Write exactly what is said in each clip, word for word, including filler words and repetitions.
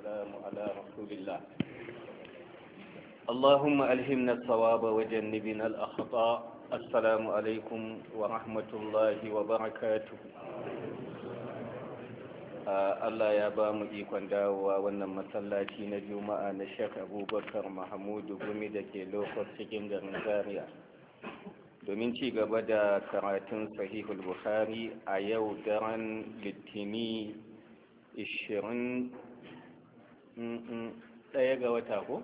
والسلام على رسول الله. اللهم ألهمنا الصواب وجنبنا الأخطاء. السلام عليكم ورحمة الله وبركاته. Allah ya ba mu ikon dawowa wannan masallaci na Juma'a na Sheikh Abubakar Mahmudu Gumi da ke Lokos cikin garin Zaria domin ci gaba da karatun Sahihul Bukhari a yau daren Litini ishirin ɗaya ga wata ko?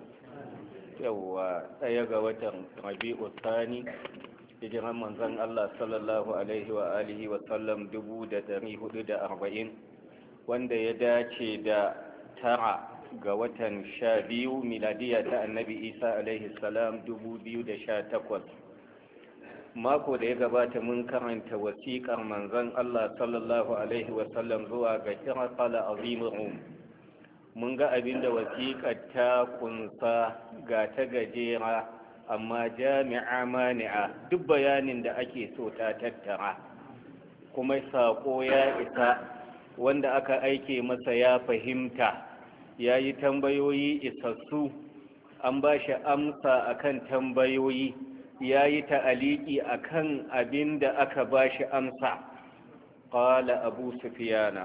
Yawwa ɗaya ga watan Rabi'u Thani hijiran manzon Allah sallallahu alaihi wa alihi wa sallam dubu da ɗari hudu da arba'in wanda ya dace da tara ga watan sha biyu miladiya ta annabi Isa alaihi salam dubu biyu da sha takwas. Mako da ya gabata mun karanta wasiƙar manzon Allah sallallahu alaihi wa sallam zuwa ga Hiraqal azimur Rum. Mun ga abin da wasiƙar ta kunsa ga ta gajera amma jami'a mani'a duk bayanin da ake so ta tattara kuma saƙo ya isa wanda aka aike masa ya fahimta ya yi tambayoyi isassu an ba shi amsa akan tambayoyi ya yi ta'aliki akan abin da aka ba shi amsa. Ƙala abu sufiyana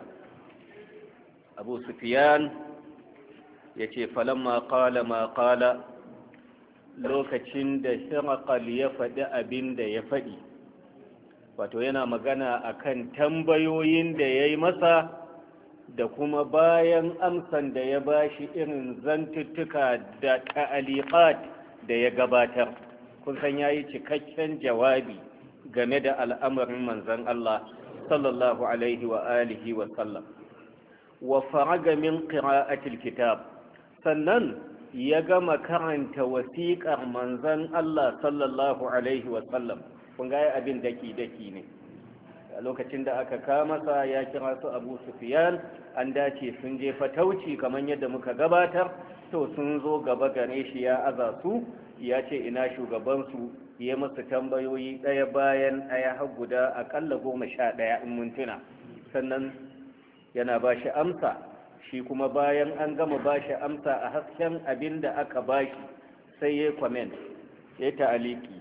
abu sufiyan ya ce falamma ƙala ma ƙala lokacin da Hiraqal ya faɗi abin da ya faɗi, wato yana magana akan tambayoyin da ya yi masa da kuma bayan amsan da ya bashi irin zantuttuka da ta'aliqat da ya gabatar. Kun san yayi cikakken jawabi game da al'amarin manzon Allah sallallahu alaihi wa alihi wa sallam wa faraga min qira'atil kitab, sannan ya gama karanta wasiƙar manzon Allah sallallahu alaihi wa sallam. Kun ga abin daki-daki ne a lokacin da aka kama sa ya kira su Abu Sufyan, an dace sun je fatauci kamar yadda muka gabatar, to sun zo gaba gare shi ya aza su ya ce ina shugabansu ya masu tambayoyi ɗaya bayan ɗaya har guda aƙalla goma sha ɗaya in mintuna, sannan yana ba shi amsa. Shi kuma bayan an gama ba shi amsa a hasken abin da aka ba shi sai ya comment ya ta'aliki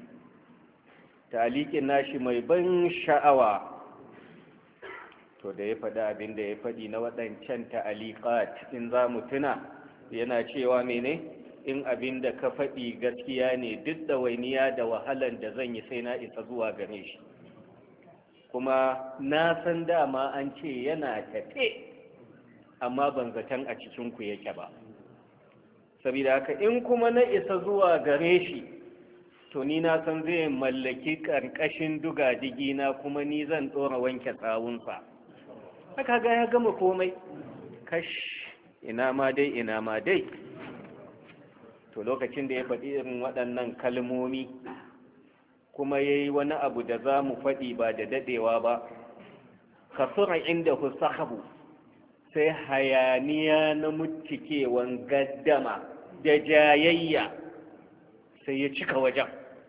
talikin nashi mai ban sha'awa. To da ya faɗi abin da ya faɗi na waɗancan ta'aliqat in za mu tuna yana cewa mene, in abin da ka faɗi gaskiya ne duk da wainiya da wahalan da zan yi sai na isa zuwa gare shi, kuma na san dama an ce yana tafe amma ban zaton a cikinku yake ba, saboda haka in kuma na isa zuwa gare shi to ni na san zai mallaki ƙarƙashin dugadigi na kuma ni zan ɗora wanke tsawunsa. Haka ga ya gama komai, kash ina ma dai ina ma dai. To lokacin da ya faɗi irin waɗannan kalmomi kuma ya yi wani abu da za mu faɗi ba da daɗewa ba, kasura inda ku sahabu sai hayaniya na mutukewan gaddama da jayayya sai ya cika wajen.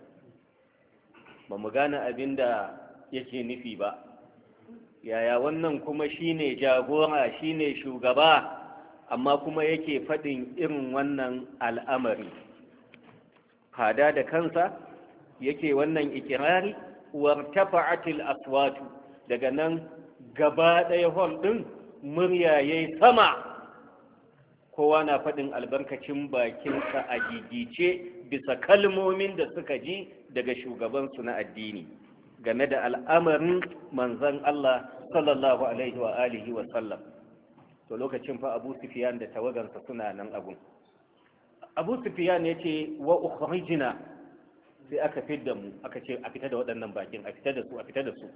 Ba mu gane abin da yake nufi ba, yaya wannan kuma shine jagora shine shugaba amma kuma yake faɗin irin wannan al'amari, fada da kansa yake wannan ikirari. Wartafa'atil aswatu, daga nan gaba ɗaya hall ɗin murya yayi sama, kowa na faɗin albarkacin bakinsa a gigice bisa kalmomin da suka ji daga shugabansu na addini game da al'amarin manzon Allah sallallahu alaihi wa alihi wa sallam. To lokacin fa Abu Sufyan da tawagansa suna nan abun. Abu Sufyan ya ce wa ukhrijna, sai aka fidda mu, aka ce a fita da waɗannan bakin, a fita da su a fita da su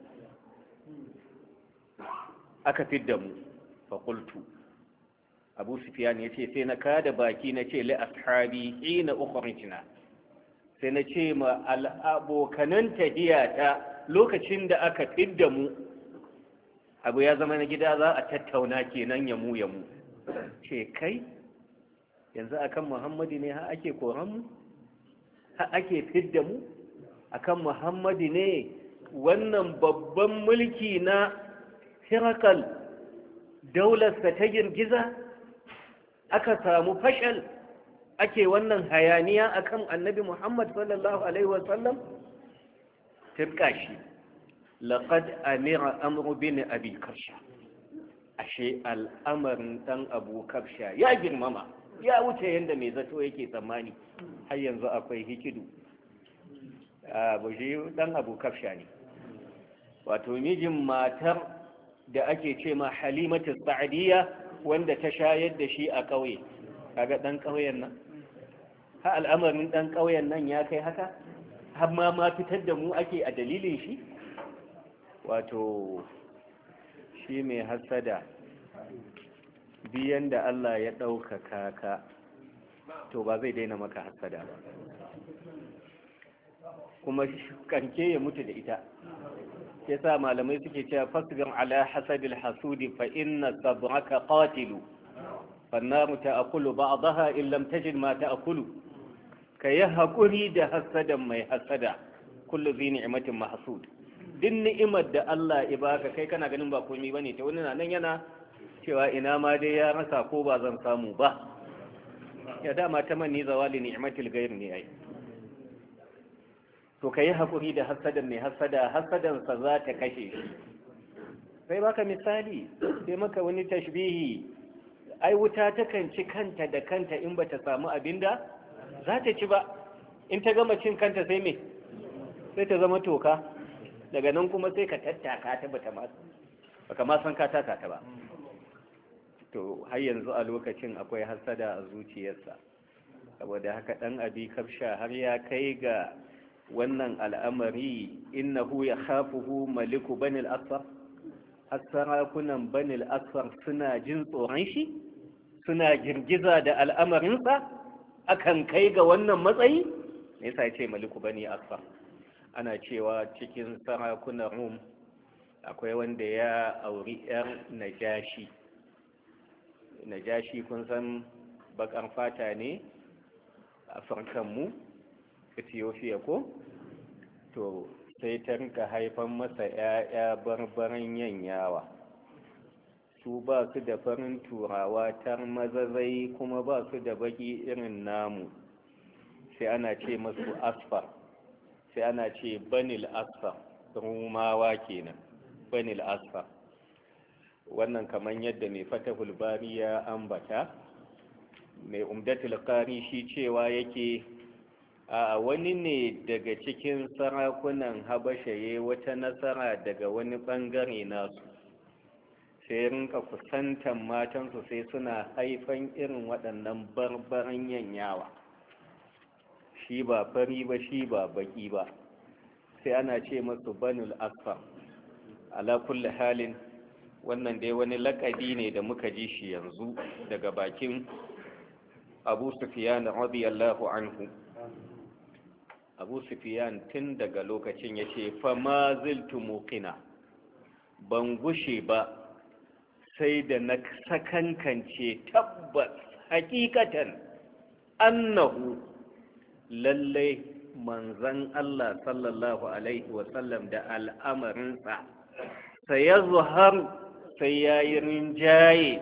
aka fidda mu. fa qultu, Abu Sufyan ya ce sai na kada baki na ce li ashabi hina ukhrijna, sai na ce ma al'abokanan tahiyata lokacin da aka fidda mu, abu ya zama na gida za a tattauna kenan ya mu ya mu. Ce kai yanzu akan Muhammadu ne ha ake koran mu, ha ake fidda mu akan Muhammadu ne? Wannan babban mulki na Hiraqal daularsa ta girgiza aka samu fashal ake wannan hayaniya akan annabi Muhammad sallallahu alaihi wasallam tirka shi laqad amira amru bin abi karsha ashe al'amarin dan abu karsha ya girmama ya wuce yanda mai zato yake tsammani har yanzu akwai hikidu a buji dan abu karsha ne wato mijin matar da ake ce ma halimatu sa'diyya wanda ta shayar da shi a ƙauye kaga dan ƙauyen nan ha al'amarin dan ƙauyen nan ya kai haka har ma ma fitar da mu ake a dalilin shi wato shi mai hasada biyan da Allah ya ɗaukaka ka to ba zai daina maka hasada ba kuma kanke ya mutu da ita yasa malamai suke cewa fasbir ala hasabil hasudi fa inna sabraka qatilu fannaru ta'kulu ba'daha in lam tajid ma ta'kulu kayi hakuri da hasadan mai hasada kullu zi ni'matin mahsud din ni'imar da Allah ya baka kai kana ganin ba komai bane ta wani nan yana cewa ina ma dai ya rasa ko ba zan samu ba ya dama ta manni zawali ni'matil ghayr ne ai to ka yi haƙuri da hasadan mai hasada hasadansa za ta kashe shi sai baka misali sai maka wani tashbihi ai wuta takan ci kanta da kanta in bata samu abinda za ta ci ba in ta gama cin kanta sai me sai ta zama toka daga nan kuma sai ka tattaka ta bata ma baka ma san ka taka ta ba to har yanzu a lokacin akwai hasada a zuciyarsa saboda haka dan abi kafsha har ya kai ga wannan al'amari innahu ya khafuhu maliku banil asfar sarakunan banil asfar suna jin tsoron shi suna girgiza da al'amarinsa akan kai ga wannan matsayi me yasa ce maliku bani asfar ana cewa cikin sarakunan rum akwai wanda ya auri yar najashi najashi kun san bakar fata ne a farkan mu Ethiopia ko to sai ta rinka haifan masa ƴaƴa barbaran yanyawa su ba su da farin turawa tar mazazai kuma ba su da baki irin namu sai ana ce masu asfar sai ana ce banil asfar rumawa kenan banil asfar wannan kaman yadda mai fatahul bari ya ambata mai umdatul qari shi cewa yake a wani ne daga cikin sarakunan habasha ya wata nasara daga wani bangare nasu sai rinka kusantan matansu sai suna haifan irin waɗannan barbaran yanyawa shi ba fari ba shi ba baki ba sai ana ce masu banul asfar ala kulli halin wannan dai wani lakabi ne da muka ji shi yanzu daga bakin abu sufyan radiyallahu anhu abu sufiyan tun daga lokacin ya ce fama ziltu muqina ban gushe ba sai da na sakankance tabbas hakikatan annahu lallai manzan Allah sallallahu alaihi wasallam da al'amarinsa sai ya zuhar sai ya yi rinjaye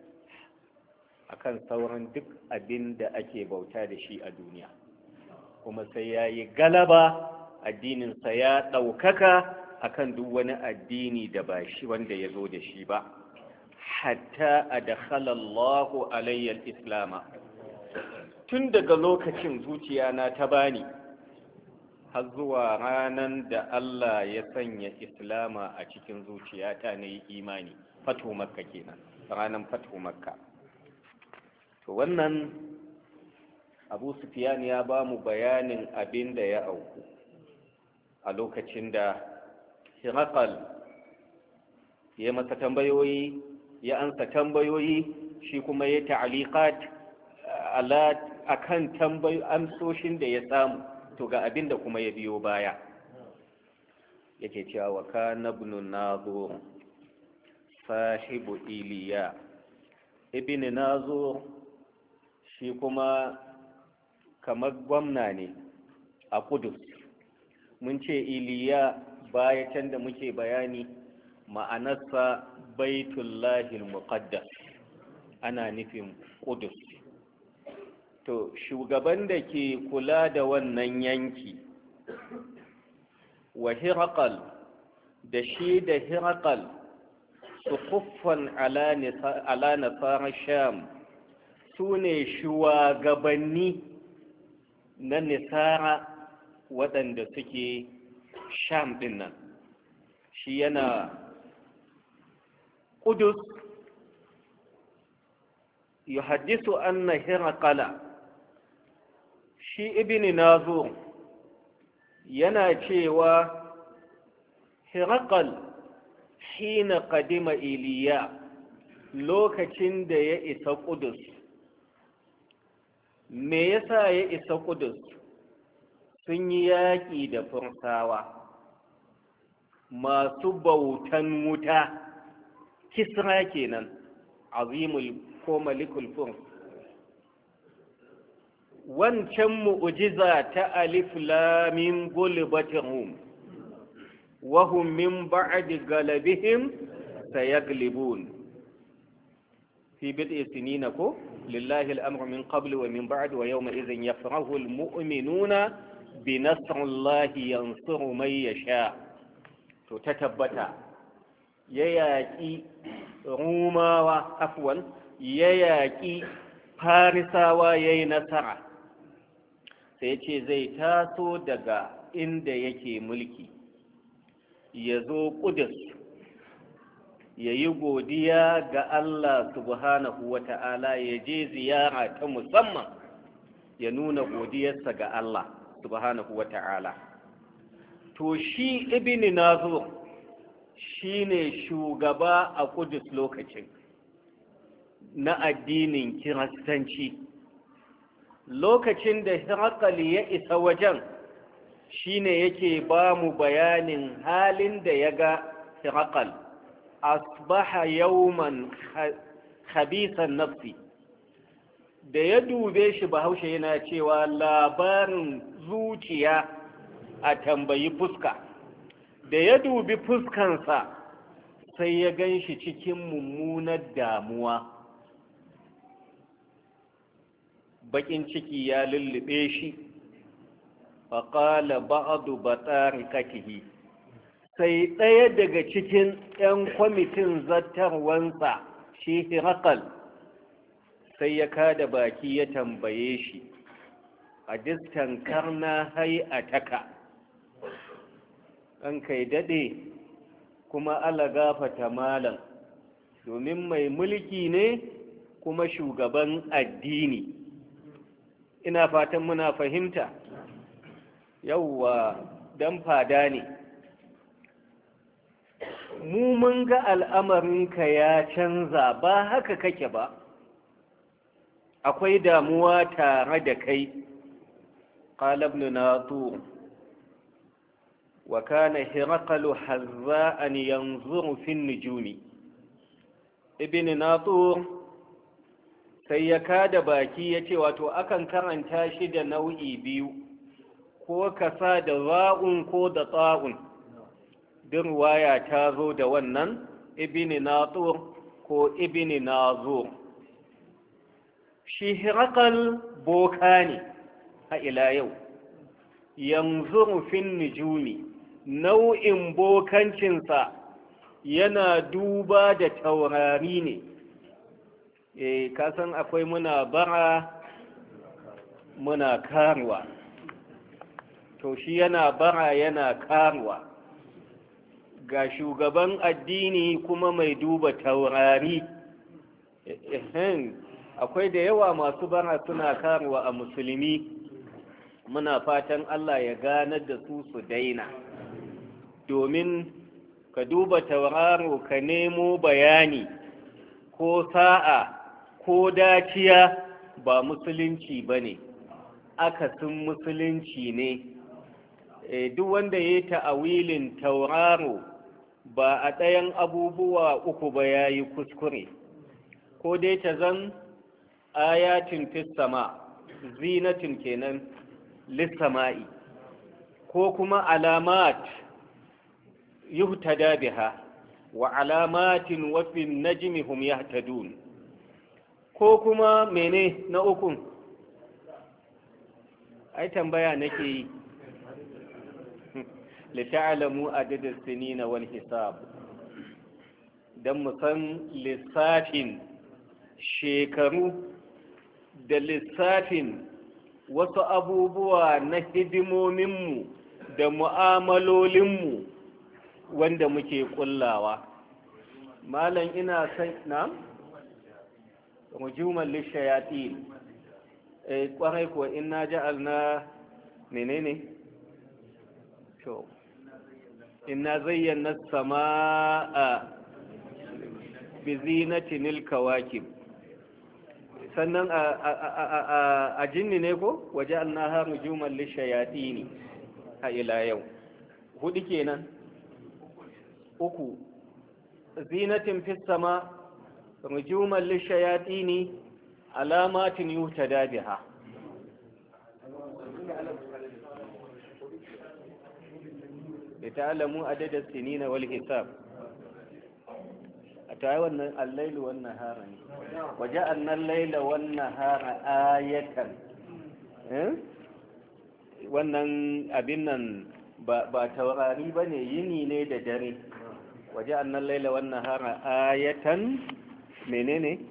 akan sauran duk abin da ake bauta da shi a duniya kuma sai ya yi galaba addininsa ya ɗaukaka akan duk wani addini da ba shi wanda ya zo da shi ba hatta a da halallahu alayyar islama tun daga lokacin zuciya na ta bani har zuwa ranar da Allah ya sanya islama a cikin zuciyata na yi imani fatu makka kenan ranar fatu makka to wannan abu sufiyan ya ba mu bayanin abin da ya auku a lokacin da hirakal ya masa tambayoyi ya ansa tambayoyi shi kuma ya ta'aliqat ala akan tambayoyi amsoshin da ya samu to ga abin da kuma ya biyo baya yake cewa wa kana ibn nazur sahibu iliya ibn nazur shi kuma kamar gwamna ne a kudus mun ce iliya baya can da muke bayani ma'anarsa baitullahil muqaddas ana nufin Qudus. To shugaban da ke kula da wannan yanki wa Hiraqal da shi da Hiraqal su kuffan ala nasara Sham su ne shugabanni na nisara waɗanda suke Sham ɗin nan. Shi yana Qudus. yuhaddisu anna Hiraqala, shi ibn Nazur yana cewa Hiraqal hina qadima Iliya, lokacin da ya isa Qudus. Me yasa ya isa Qudus? Sun yi yaƙi da Fursawa masu bautan wuta, Kisra kenan, azimul ko malikul Furs. Wancan mu'jiza ta alif lam mim gulbatihum wa hum min ba'di galabihim sayaglibun fi bid'i sinina ko lillahi al-amru min qabl wa min ba'd wa yawma idhin yafrahu al-mu'minuna bi nasrillahi yansuru man yasha. To ta tabbata ya yaƙi rumawa afwan ya yaƙi farisawa yayi nasara, sai ce zai taso daga inda yake mulki ya zo Qudus ya yi godiya ga Allah subhanahu wa ta'ala, ya je ziyara ta musamman ya nuna godiyarsa ga Allah subhanahu wa ta'ala. To shi ibn Nazur shi ne shugaba a Qudus lokacin na addinin Kiristanci. Lokacin da Hiraqal ya isa wajen shi ne yake ba mu bayanin halin da ya ga Hiraqal. Asbaha yawman khabisan nafsi, da ya dube shi Bahaushe yana cewa labarin zuciya a tambayi fuska. Da ya dubi fuskansa sai ya gan shi cikin mummunar damuwa, bakin ciki ya lullube shi. faƙala ba'adu batarikatihi, sai ɗaya daga cikin 'yan kwamitin zattarwansa shi Hiraqal sai ya kada baki ya tambaye shi, a distan karna hai a taka, an kai daɗe kuma ala gafata malam, domin mai mulki ne kuma shugaban addini. Ina fatan muna fahimta. Yawwa dan fada ne, mu mun ga al'amarinka ya canza, ba haka kake ba, akwai damuwa tare da kai. qala ibn Natur wa kana Hiraqalu hazza'an yanzuru fi an-nujumi. Ibn Natur sai ya kada baki ya ce, wato akan karanta shi da nau'i biyu, ko kasa da za'un ko da ta'un, duk ruwaya ta zo da wannan. Ibn Natur ko Ibn Nazur. Shi Hiraqal boka ne a ila yau, yanzuru fin nujumi, nau'in bokancinsa yana duba da taurari ne. E, kasan akwai muna bara muna karuwa, to shi yana bara yana karuwa, ga shugaban addini kuma mai duba taurari. Akwai da yawa masu bara suna karuwa a musulmi, muna fatan Allah ya ganar da su su daina, domin ka duba tauraro ka nemo bayani ko sa'a ko daciya ba musulunci ba ne, akasin musulunci ne. E, duk wanda ya yi ta'awilin tauraro ba a ɗayan abubuwa uku ba ya yi kuskure, ko dai ta zan ayatin fis sama, zinatin kenan lissama'i, ko kuma alamat yuhtada biha wa alamatin wa fin najmi hum yahtadun, ko kuma mene na ukun? ai tambaya nake yi. lita'alamu adadin sinina wal hisab, don mu san lissafin shekaru da lissafin wasu abubuwa na hidimominmu da mu'amalolinmu wanda muke kullawa. malam ina san na rujuman lishayatin eh kwarai ko inna ja'alna menene to inna zayyana as-samaa bi zinatil kawakib. sannan a jinni ne ko waje annaha rujuman lishayatini a ila yau hudu kenan. uku zinatin fis sama rujuman lishayatini alamatin yuhtada biha. lita'lamu adada sinina wal hisab. ta wannan allailu wan nahara ne waje annan laila wan nahara ayatan eh wannan abin nan ba ba taurari bane, yini ne da dare. waje annan laila wan nahara ayatan menene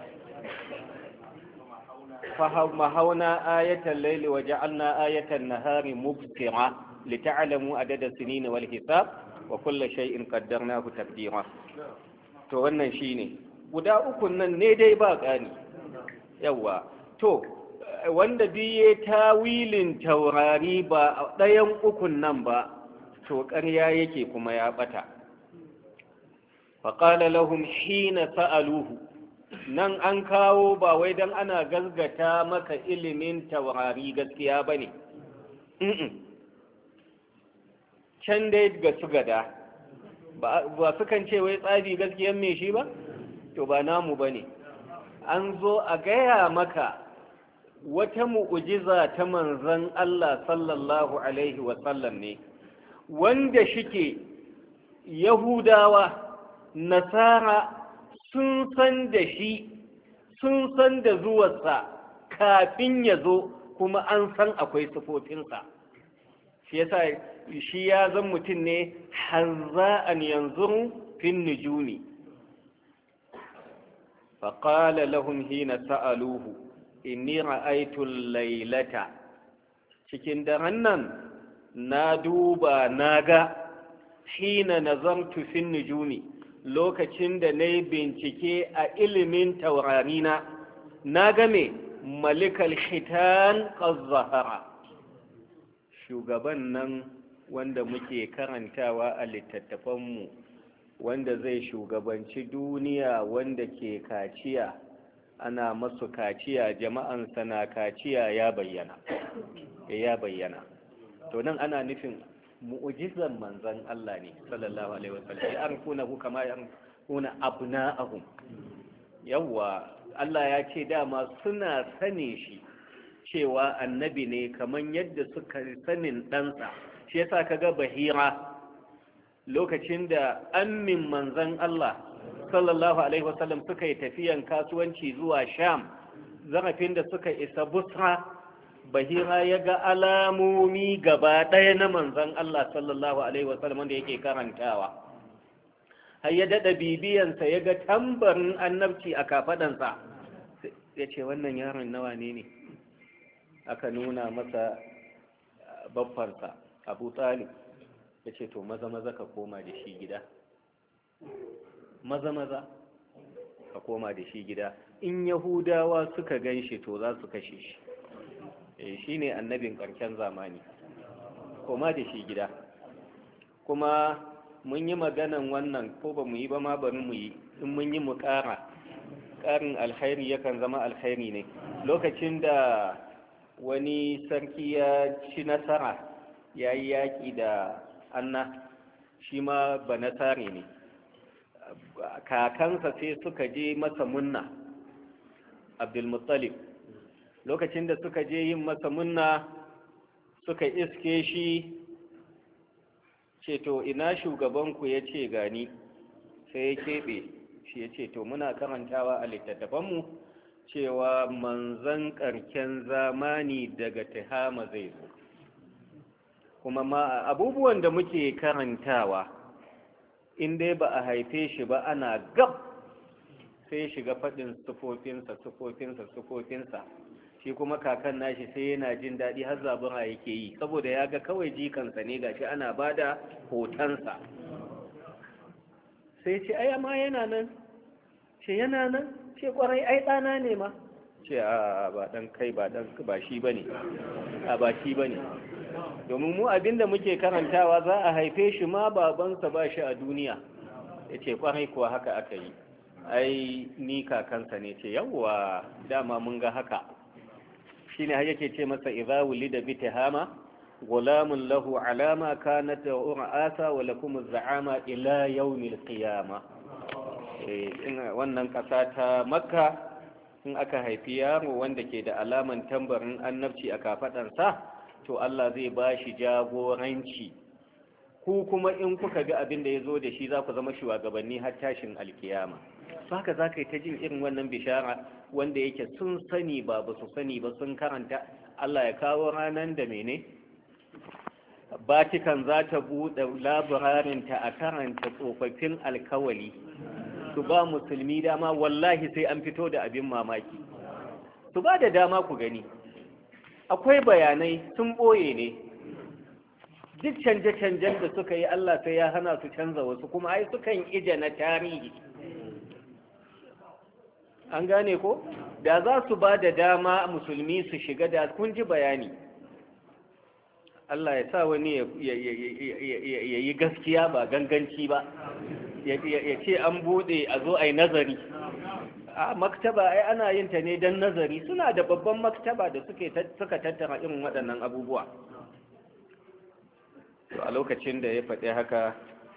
fa hauna ayatan laili waja'alna ayatan nahari mubsira lita'lamu adada sinina wal hisab wa kullu shay'in qaddarnahu taqdira. to wannan shine guda ukun nan ne dai ba ƙani. yawa to wanda biye tawilin taurari ba ɗayan ukun nan ba to ƙarya yake kuma ya ɓata. faƙala lahum hina sa'aluhu, nan an kawo ba wai don ana gazgata maka ilimin taurari gaskiya ba ne. can dai ga su gada ba su kan ce wai tsafi gaskiyan me shi ba, to ba namu ba ne. an zo a gaya maka wata mu'ujiza ta manzon Allah sallallahu alaihi wasallam ne, wanda shike yahudawa nasara sun san da shi, sun san da zuwarsa kafin ya zo, kuma an san akwai sufofinsa. shi yasa shi ya zan mutum ne hazza'an yanzuru fin nujumi. faƙala lahum hina sa'aluhu inni ra'aytu laylata, cikin daren nan na duba na ga hina nazartu fin nujumi, lokacin da na yi bincike a ilimin taurarina na ga me malikal khitan qazzahara, shugaban nan wanda muke karantawa a littattafanmu, wanda zai shugabanci duniya, wanda ke kaciya, ana masu kaciya, jama'ansa na kaciya, ya bayyana ya bayyana to nan ana nufin mu'ujizan manzan Allah ne sallallahu alaihi wasallam, ya arkuna hu kama ya arkuna abna'ahum. yawa Allah ya ce dama suna sane shi cewa annabi ne kaman yadda suka sanin ɗansa. shi yasa kaga Bahira lokacin da ammin manzan Allah sallallahu alaihi wasallam suka yi tafiyan kasuwanci zuwa Sham, zarafin da suka isa Busra, Bahira ya ga alamomi gaba ɗaya na manzan Allah sallallahu alaihi wasallam wanda yake karantawa, har ya daɗa bibiyansa ya ga tambarin annabci a kafaɗansa. ya ce wannan yaron nawa ne ne? aka nuna masa babbarsa Abu Talib. ya ce to maza maza ka koma da shi gida, maza maza ka koma da shi gida, in Yahudawa suka gan shi to za su kashe shi. e, shi ne annabin ƙarshen zamani, koma da shi gida. kuma mun yi maganan wannan ko ba mu yi ba ma bari mu yi, in mun yi mu ƙara, ƙarin alkhairi yakan zama alkhairi ne. lokacin da wani sarki ya ci nasara ya yi yaƙi da anna, shi ma ba nasare ne, kakansa sai suka je masa munna, Abdulmuttalib. lokacin da suka je yin masa munna suka iske shi, ce to ina shugabanku? ya ce gani. sai ya keɓe shi ya ce to muna karantawa a littattafanmu cewa manzan ƙarken zamani daga Tihama zai zo, kuma ma abubuwan da muke karantawa in dai ba a haife shi ba ana gab sai shiga faɗin sufofinsa sufofinsa sufofinsa shi kuma kakan nashi sai yana jin daɗi har zabura yake yi saboda ya ga kawai jikansa ne gashi ana ba da hotonsa sai ce ai amma yana nan ce yana nan ce kwarai ai ɗana ne ma ce a ba ɗan kai ba ɗan ba shi ba ne a ba shi ba ne domin mu abinda muke karantawa za a haife shi ma babansa ba shi a duniya ya ce kwarai kuwa haka aka yi ai ni kakansa ne ce yawwa dama mun ga haka shine har yake ce masa idza wulida bi tihama gulamun lahu alama kanat ur'asa wa lakum az-za'ama ila yawmil qiyamah eh wannan kasa ta makka in aka haifi yaro wanda ke da alaman tambarin annabci a kafadansa to Allah zai bashi jagoranci ku kuma in kuka ga abin da yazo da shi za ku zama shugabanni har tashin alkiyama haka za ka yi ta jin irin wannan bishara wanda yake sun sani ba ba su sani ba sun karanta Allah ya kawo ranar da mene Batikan za ta buɗe labararinta a karanta tsofaffin alkawali su ba musulmi dama wallahi sai an fito da abin mamaki su ba da dama ku gani akwai bayanai sun ɓoye ne duk canje-canjen da suka yi Allah sai ya hana su canza wasu kuma ai sukan ije na tarihi an gane ko da za su ba da dama musulmi su shiga da kun ji bayani Allah ya sa wani ya yi gaskiya ba ganganci ba ya ce an bude a zo a yi nazari a maktaba ai ana yin ta ne don nazari suna da babban maktaba da suka tattara irin waɗannan abubuwa to a lokacin da ya faɗi haka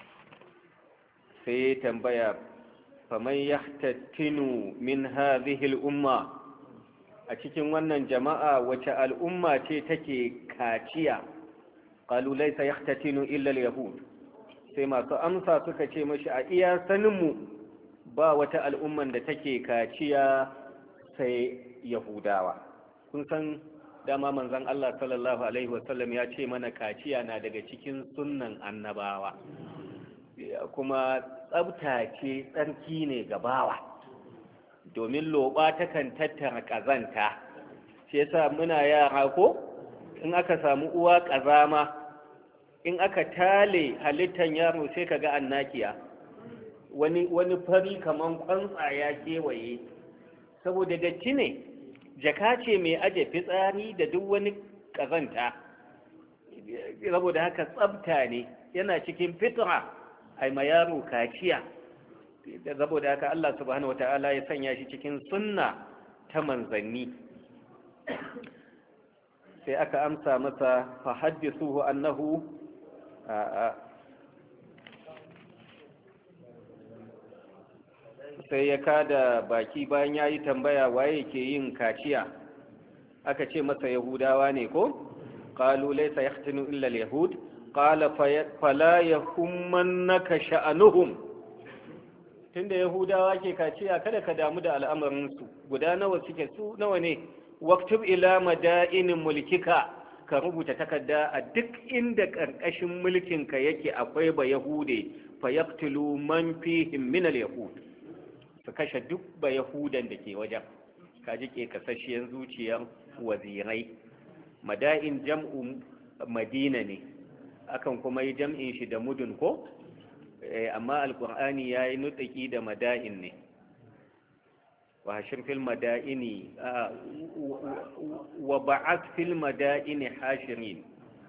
sai ya tambaya faman yahtattinu min hadhihi al-umma a cikin wannan jama'a wace al'umma ce take kaciya qalu laysa yahtattinu illa al-yahud sai masu amsa suka ce mashi a iya sanin mu ba wata al'umman da take kaciya sai yahudawa kun san dama manzon Allah sallallahu alaihi wasallam ya ce mana kaciya na daga cikin sunnan annabawa kuma tsabta ce tsarki ne ga bawa domin loba takan tattara ƙazanta shi yasa muna yara ko in aka samu uwa ƙazama in aka tale halittan yaro sai kaga annakiya wani wani fari kaman kwantsa ya kewaye saboda datti ne jaka ce mai aje fitsari da duk wani ƙazanta saboda haka tsabta ne yana cikin fitra ai ma yaro kaciya saboda haka Allah subhanahu wataala ya sanya shi cikin sunna ta manzanni sai aka amsa masa fa haddithuhu annahu sai ya kada baki bayan yayi tambaya waye ke yin kaciya aka ce masa yahudawa ne ko qalu laysa yahtinu illa al-yahud qala fala yahummannaka sha'anuhum tunda yahudawa ke kaciya kada ka damu da al'amarin su guda nawa suke su nawa ne waktub ila madain mulkika ka rubuta takarda a duk inda karkashin mulkin ka yake akwai ba yahude fa yaqtulu man fihim min al-yahud su kashe duk ba yahudan da ke wajen kaji ke kasashiyan zuciyar wazirai madain jam'u madina ne akan kuma yi jam'in shi da mudun ko amma alkur'ani ya yi nutsaki da mada'in ne wa hashir fil mada'ini wa ba'at fil mada'ini hashirin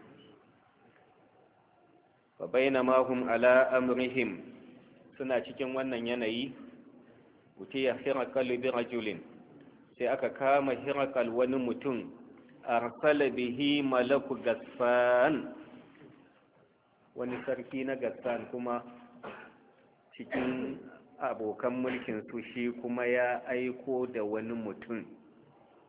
fa bainama hum ala amrihim suna cikin wannan yanayi utiya hirakal bi rajulin sai aka kama hirakal wani mutum arsala bihi malaku gasfan wani sarki na gassan kuma cikin abokan mulkin su shi kuma ya aiko da wani mutum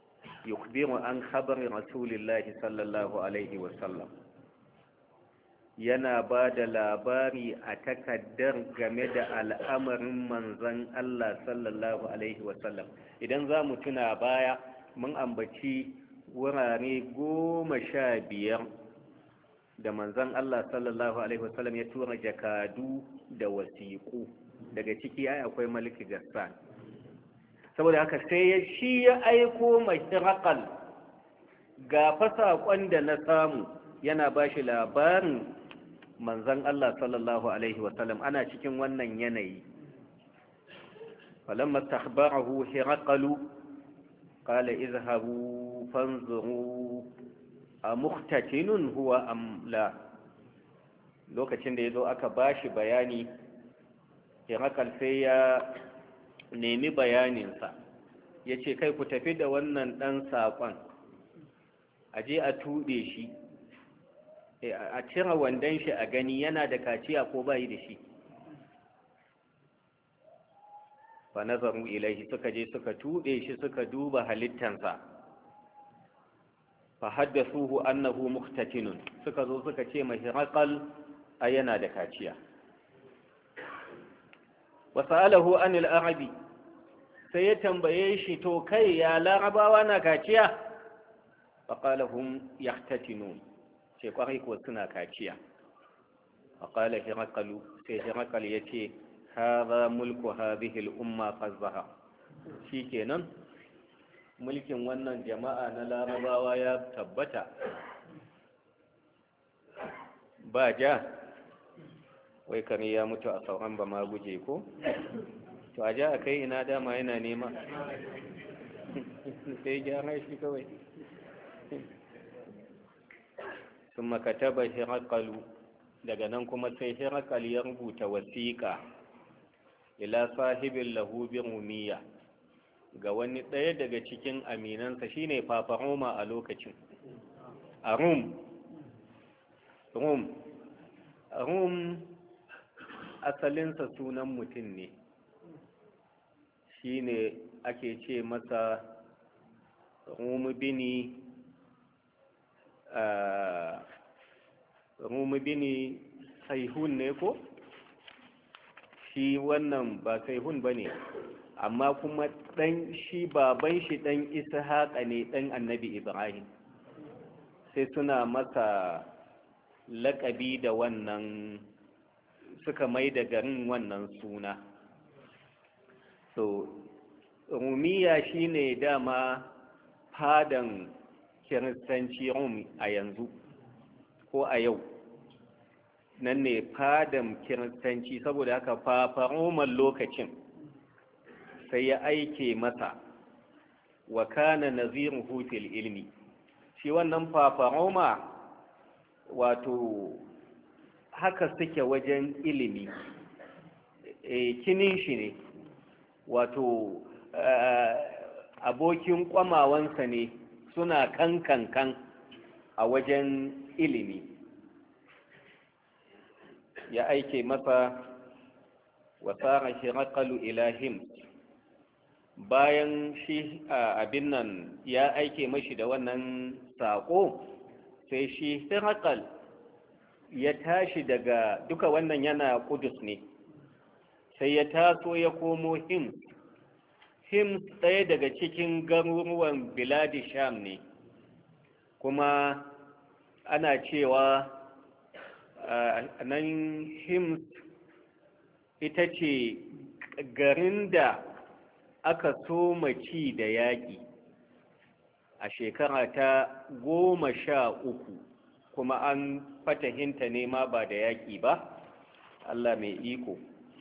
yukbiru an khabari rasulillahi sallallahu alaihi wasallam yana ba da labari a takaddar game da al'amarin manzan Allah sallallahu alaihi wasallam. Idan za mu tuna baya mun ambaci wurare goma sha biyar da manzan Allah sallallahu alaihi wasallam ya tura jakadu da wasiƙu, daga ciki ai akwai Malik Gassan. Saboda haka sai ya shi ya aiko Hirakal ga fasakon da na samu, yana ba shi labarin manzan Allah sallallahu alaihi wasallam ana cikin wannan yanayi. falamma takhbarahu Hirakalu qala izhabu fanzuru a muhtatinun huwa am la. Lokacin da yazo aka bashi bayani, Hirakal sai ya nemi bayaninsa, ya ce kai ku tafi da wannan ɗan saƙon a je a tuɗe shi, a cire wandon shi a gani yana da kaciya ko bayi da shi. fa nazaru ilaihi, suka je suka tuɗe shi suka duba halittansa. fa haddasuhu annahu muhtatinun, suka zo suka ce ma Hirakal ai yana da kaciya. wa sa'alahu anil arabi, sai ya tambaye shi to kai ya larabawa na kaciya? fa qala hum yahtatinun, ce kwarai ko suna kaciya. fa qala Hirakalu, sai Hirakal yace hadha mulku hadhihi al-umma qazzaha, shikenan mulkin wannan jama'a na larabawa ya tabbata ba ja. Wai kare ya mutu a sauran ba ma guje ko? To a ja a kai ina dama yana nema sai gyara shi kawai. sun makataba Hirakalu, daga nan kuma sai Hirakal ya rubuta wasiƙa ila sahibin lahu bi rumiya, ga wani ɗaya daga cikin aminansa shine Papa Roma a lokacin, a Rum. Rum Rum asalinsa sunan mutum ne, shi ne ake ce masa Rumu bini Rumu bini Saihun ne ko? Shi wannan ba Saihun ba ne, amma kuma ɗan shi baban shi ɗan Ishaqa ne, ɗan Annabi Ibrahim. Sai suna masa laƙabi da wannan, suka mai da garin wannan suna. So Rumiya shine dama fadan kiristanci Rum a yanzu ko a yau, nan ne fadan kiristanci. Saboda haka Papa Roman lokacin sai ya aike masa, wa kana naziruhu fil ilmi, shi wannan Papa Roma wato haka suke wajen ilimi, e, kinin shi ne, wato abokin kwamawansa ne, suna kankankan a wajen ilimi. Ya aike masa wasara Hirakalu ilahim, bayan shi abin nan ya aike mashi da wannan saƙo, sai shi Hirakal ya tashi daga, duka wannan yana Kudus ne, sai ya taso ya komo Hims. Hims ɗaya daga cikin garuruwan Biladi Sham ne, kuma ana cewa nan Hims ita ce garin da aka soma ci da yaƙi a shekara ta goma sha uku, kuma an fatahinta ne ma ba da yaƙi ba. Allah mai iko.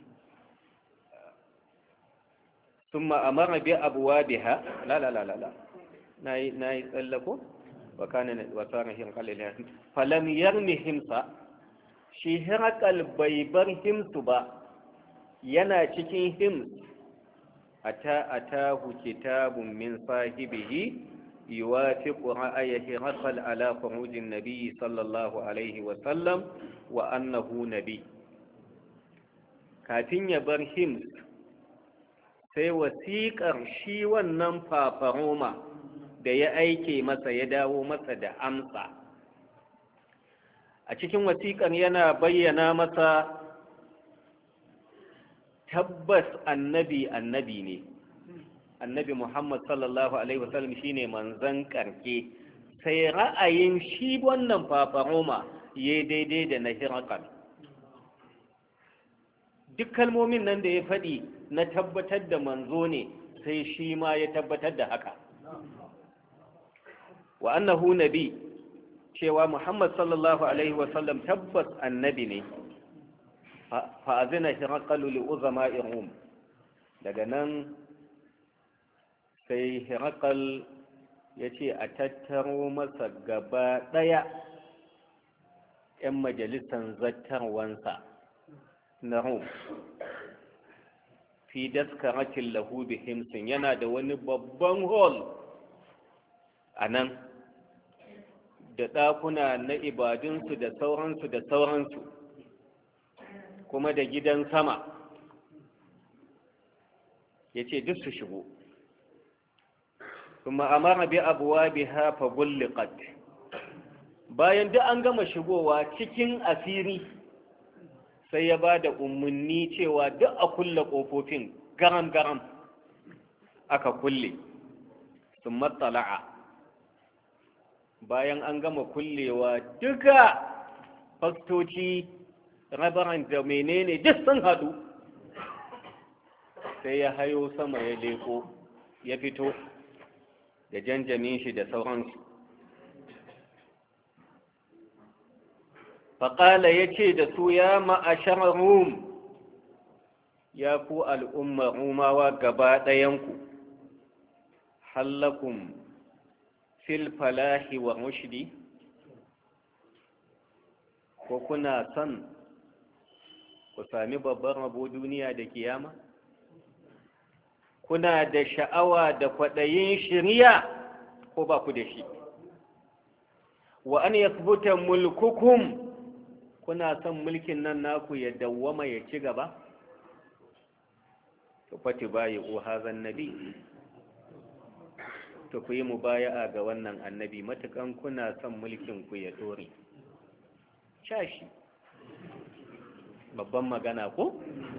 sun ma'amara bi abuwa biha, la la la la la na yi tsallako wa kanin wasarar Hirakal ilahin falam yarni himsa, shi Hirakal bai bar himsu ba, yana cikin hims. ata atahu kitabun min sahibihi yuwafiqu ra'aya Hirakal ala khurujin nabiy sallallahu alaihi wa sallam wa annahu nabi. Kafin ya bar hims, sai wasiƙar shi wannan Papa Roma da ya aike masa ya dawo masa da amsa. a cikin wasiƙar yana bayyana masa tabbas annabi annabi ne, annabi Muhammad sallallahu alaihi wasallam shine manzon karke, sai ra'ayin shi wannan fafaroma ya daidai da na Hirakal. Duk kalmomin nan da ya faɗi na tabbatar da manzo ne, sai shi ma ya tabbatar da haka. Wa annahu nabi, cewa Muhammad sallallahu alaihi wasallam tabbas annabi ne. fa'azina hirakalu li uzama'i rum, daga nan sai hirakal ya ce a tattaro masa gaba ɗaya 'yan majalisan zattarwansa na rum fi daskaratin lahu bi himsin, yana da wani babban hall a nan da ɗakuna na ibadunsu da sauransu da sauransu, kuma da gidan sama. Ya ce duk su shigo, kuma amara bi abuwa bi hafa gullikat. Bayan duk an gama shigowa cikin asiri, sai ya ba da umarni cewa duk a kulle ƙofofin garam-garam aka kulle. Sun matsala'a, bayan an gama kullewa duka fastoci, rabaran da menene duk sun haɗu, sai ya hayo sama ya leko ya fito da janjamin shi da sauransu. faƙala ya ce da su, ya ma'ashar rum, ya ku al'ummar rumawa gaba ɗayanku, hallakum fil falahi wa rushdi, ko kuna son ku sami babban rabo duniya da kiyama? Kuna da sha'awa da kwaɗayin shiriya ko ba ku da shi? Wa an yasbuta mulkukum, kuna son mulkin nan naku ya dawwama ya ci gaba? To fati bayi o hazan nabi, to ku yi mubaya'a ga wannan annabi matukan kuna son mulkin ku ya dore. Shashi babban magana ko?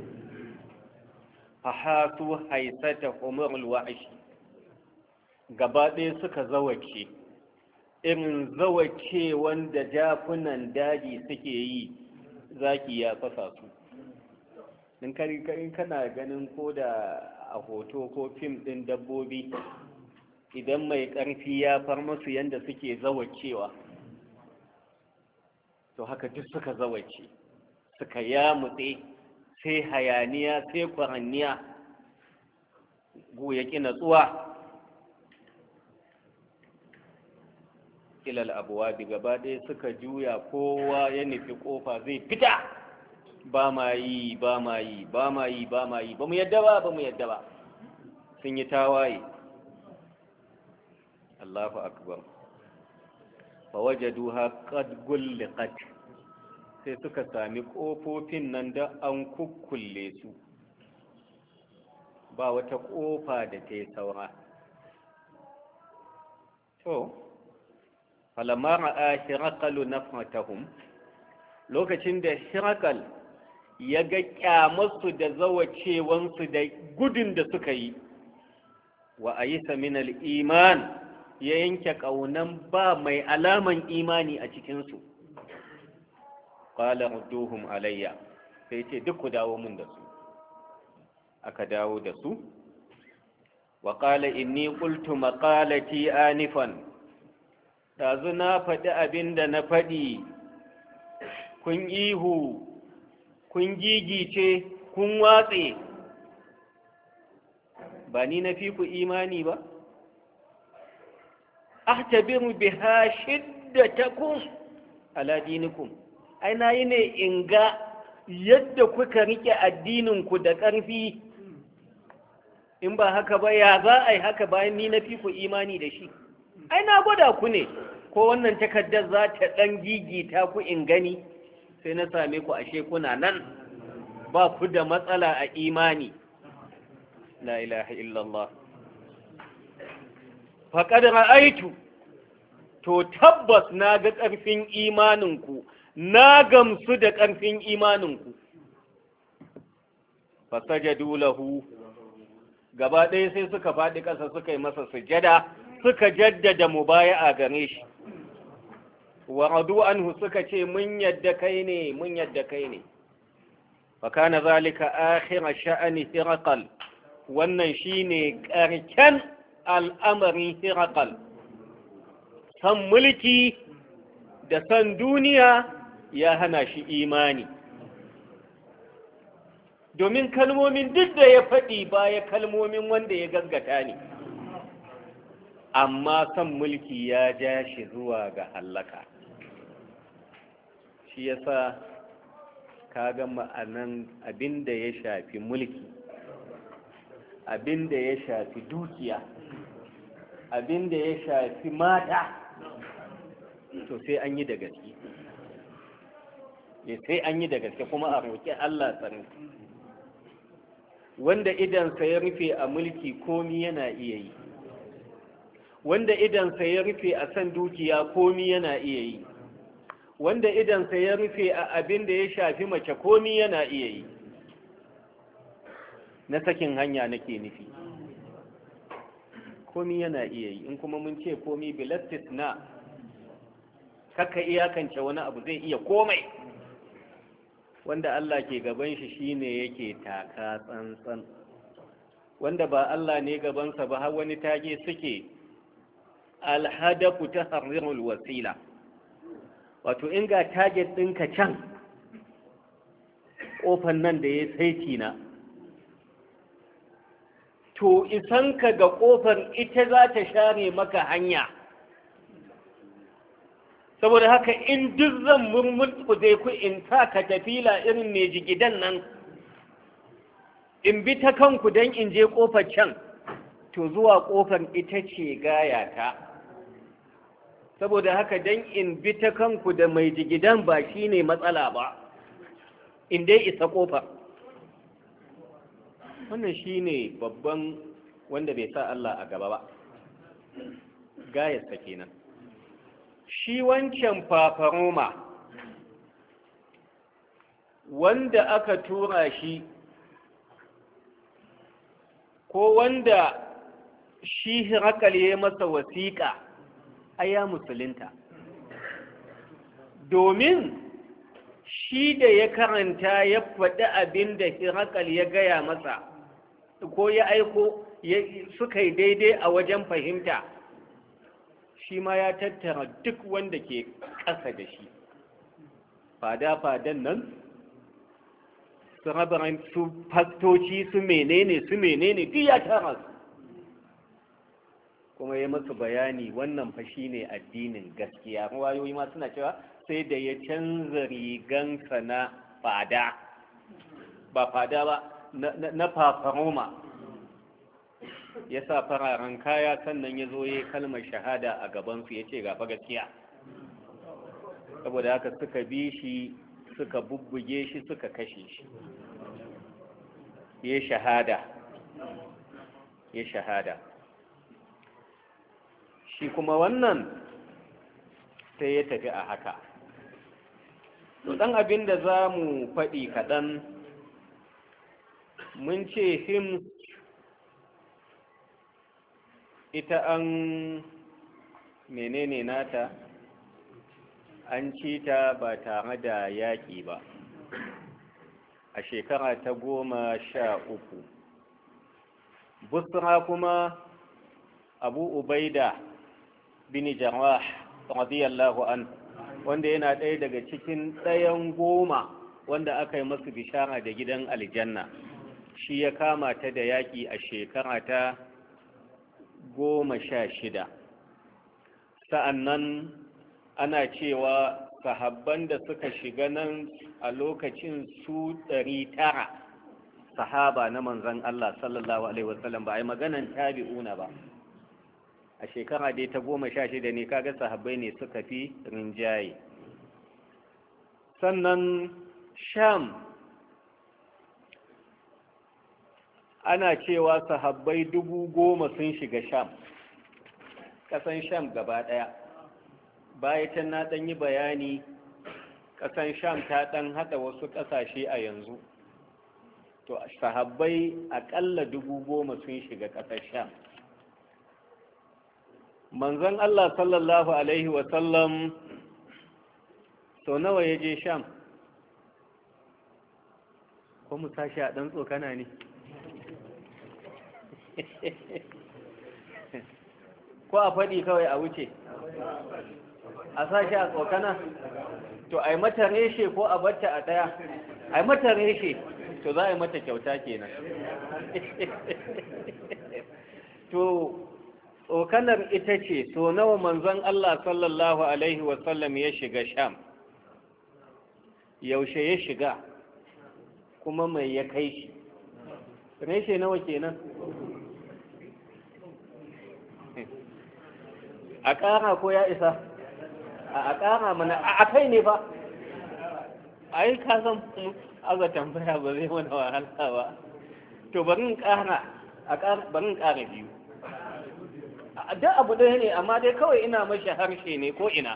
Fahatu haisata umarul wa'ishi, gaba ɗaya suka zawace irin zawace wanda jakunan daji suke yi, zaki ya fasa su. In kana ganin ko da a hoto ko fim ɗin dabbobi, idan mai ƙarfi ya far musu yadda suke zawacewa, to haka duk suka zawace, suka yamutse, sai hayaniya sai kwaranniya, gu ya ƙi natsuwa. ilal abuwa gaba ɗaya suka juya, kowa ya nufi ƙofa zai fita. Ba ma yi ba ma yi ba ma yi ba ma yi ba mu yadda ba ba mu yadda ba, sun yi tawaye. Allahu akbar. fa wajaduha qad gulliqat, sai suka sami ƙofofin nan da an kukkulle su, ba wata ƙofa da ta yi saura. To falamma ra'a hiraqalu nafratahum, lokacin da hirakal ya ga kyamarsu da zawacewansu da gudun da suka yi, wa ayisa min al-iman, ya yanke kaunan ba mai alaman imani a cikinsu. Qala rudduhum alayya, sai ce duk ku dawo mun da su. Aka dawo da su. Wa qala inni qultu maqalati anifan, dazu na faɗi abin da na faɗi, kun ihu, kun gigice, kun watse, ba ni na fi ku imani ba? ahtabiru biha shiddatakum ala dinikum, ai na yi ne in ga yadda kuka rike addininku da ƙarfi, in ba haka ba ya za a yi haka bayan ni na fi ku imani da shi? Ai na gwada ku ne, ko wannan takardar za ta ɗan gigita ku in gani, sai na same ku ashe kuna nan, ba ku da matsala a imani. La ilaha illallah. faƙad ra'aitu, to tabbas na ga ƙarfin imaninku, na gamsu da ƙarfin imaninku fasajadu lahu gaba ɗaya sai suka faɗi ƙasa suka yi masa sujada suka jaddada mubaya'a gare shi wa radu anhu suka ce mun yadda kai ne mun yadda kai ne fa kana zalika akhir sha'ani hirqal wannan shine ƙarshen al'amarin hirqal san mulki da san duniya ya hana shi imani domin kalmomin duk da ya faɗi baya kalmomin wanda ya gaggata ne amma san mulki ya ja shi zuwa ga hallaka shi yasa kaga ma'anan abinda ya shafi mulki abinda ya shafi dukiya abinda ya shafi mata to sai an yi da gaske sai an yi da gaske kuma a roƙi Allah tsaro wanda idansa ya rufe a mulki komi yana iya yi wanda idansa ya rufe a san dukiya komi yana iya yi wanda idansa ya rufe a abin da ya shafi mace komi yana iya yi na sakin hanya nake nufi komi yana iya yi in kuma mun ce komi bilastis na kaka iyakance wani abu zai iya komai wanda Allah ke gaban shi shine yake taka tsantsan wanda ba Allah ne gabansa ba har wani tage suke alhadafu tahrirul wasila wato in ga target ɗinka can ƙofar nan da ya saiti na to isanka ga ƙofar ita za ta share maka hanya saboda haka in duk zan murmurkude ku in sa ka tafila irin ne jigidan nan in bi ta kanku don in je ƙofar can to zuwa ƙofar ita ce gayata saboda haka don in bi ta kanku da mai jigidan ba shi ne matsala ba in dai isa ƙofar wannan shi ne babban wanda bai sa Allah a gaba ba gayarsa kenan shi wancan fafaroma wanda aka tura shi ko wanda shi Hirakal ya masa wasiƙa aya musulunta domin shi da ya karanta ya faɗi abin da Hirakal ya gaya masa ko ya aiko suka yi daidai a wajen fahimta shi ma ya tattara duk wanda ke ƙasa da shi fada-fadan nan su rabaran su fastoci su menene su menene duk ya tara su kuma ya masu bayani wannan fa shi ne addinin gaskiya wayoyi ma suna cewa sai da ya canza rigansa na fada ba fada ba na fafaroma ya sa fararen kaya sannan ya zo ya kalmar shahada a gabansu ya ce gafa gaskiya saboda haka suka bi shi suka bubbuge shi suka kashe shi ya shahada ya shahada shi kuma wannan sai ya tafi a haka to dan abin da za mu faɗi kaɗan mun ce him ita an menene nata an ci ta ba tare da yaƙi ba a shekara ta goma sha uku busra kuma abu ubaida bin jarrah radiyallahu anhu wanda yana ɗaya daga cikin ɗayan goma wanda aka yi masu bishara da gidan aljanna shi ya kama ta da yaƙi a shekara ta goma sha shida sa'annan ana cewa sahabban da suka shiga nan a lokacin su ɗari tara sahaba na manzan Allah sallallahu Alaihi wasallam ba a yi maganan tabi'una ba a shekara dai ta goma sha shida ne kaga sahabbai ne suka fi rinjaye sannan sham ana cewa sahabbai dubu goma sun shiga sham ƙasan sham gaba ɗaya baya can na ɗan yi bayani ƙasan sham ta ɗan haɗa wasu ƙasashe a yanzu, to sahabbai aƙalla dubu goma sun shiga ƙasar sham. Manzon Allah sallallahu alaihi wasallam sau nawa ya je sham? Ko mu tashi a ɗan tsokana ne? Ko a faɗi kawai a wuce? A sashi a tsokana? To a yi mata reshe ko a batta a ɗaya? A yi mata reshe, to za a yi mata kyauta kenan. To tsokanar ita ce, so nawa manzon Allah sallallahu alaihi wasallam ya shiga sham? Yaushe ya shiga? Kuma mai ya kai shi? Reshe nawa kenan? A ƙara ko ya isa? A ƙara mana a kai ne fa? Ai ka san aza tambaya ba zai mana wahala ba. To bari in ƙara, bari in ƙara biyu. Duk abu ɗaya ne, amma dai kawai ina mashi harshe ne ko ina.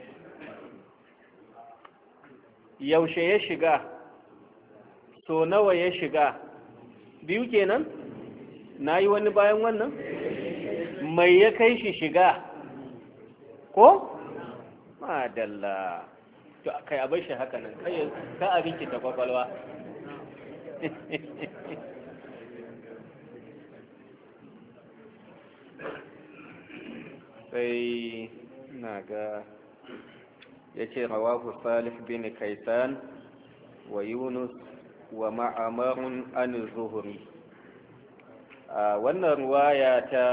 Yaushe ya shiga? So nawa ya shiga? Biyu kenan? Na yi wani bayan wannan? Mai ya kai shi shiga? Ko? Madalla. To kai a shi haka nan, kai ka a rikita kwakwalwa. Sai na ga ya ce rawahu Salih bin Kaisan wa Yunus wa ma'amarun an zuhuri. A wannan ruwaya ta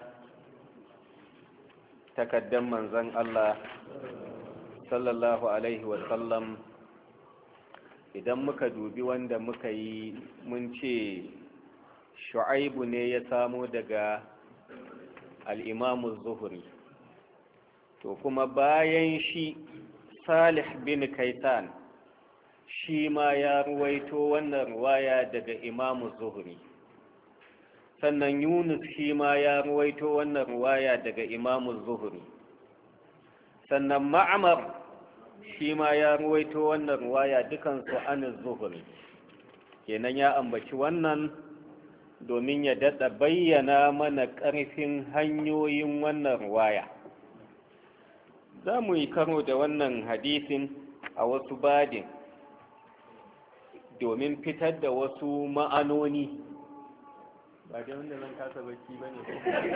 takaddan manzon Allah sallallahu alaihi wasallam, idan muka dubi wanda muka yi mun ce Shu'aibu ne ya samo daga al'imamu zuhuri, to kuma bayan shi Salih bin Kaisan shi ma ya ruwaito wannan ruwaya daga imamu zuhuri, sannan Yunus shi ma ya ruwaito wannan ruwaya daga imamu zuhuri, sannan Ma'amar shi ma ya ruwaito wannan ruwaya dukansu an zuhuri. Kenan ya ambaci wannan domin ya daɗa bayyana mana ƙarfin hanyoyin wannan ruwaya. Za mu yi karo da wannan hadisin a wasu badin domin fitar da wasu ma'anoni. Ba da wanda zan kasa bacci ba ne.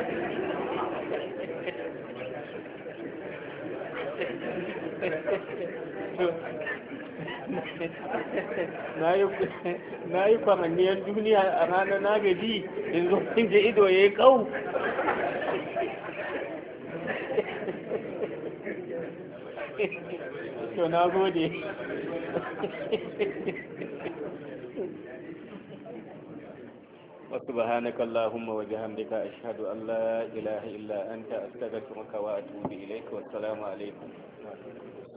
Na yi kwananniyar duniya a ranar na gaji in zo in je ido ya yi kau. To na gode. وسبحانك اللهم وبحمدك أشهد أن لا إله إلا أنت أستغفرك وأتوب إليك والسلام عليكم.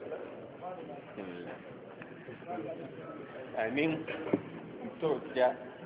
آمين.